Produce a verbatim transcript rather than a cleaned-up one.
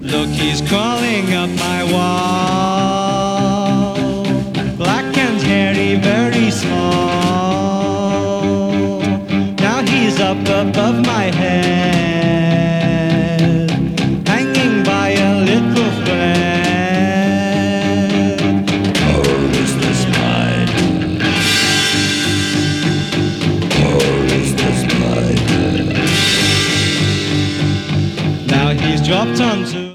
Look, he's crawling up my wall, black and hairy, very small. Now he's up above my head, hanging by a little thread. Oh, is this mine? Oh, is this mine? Now he's dropped onto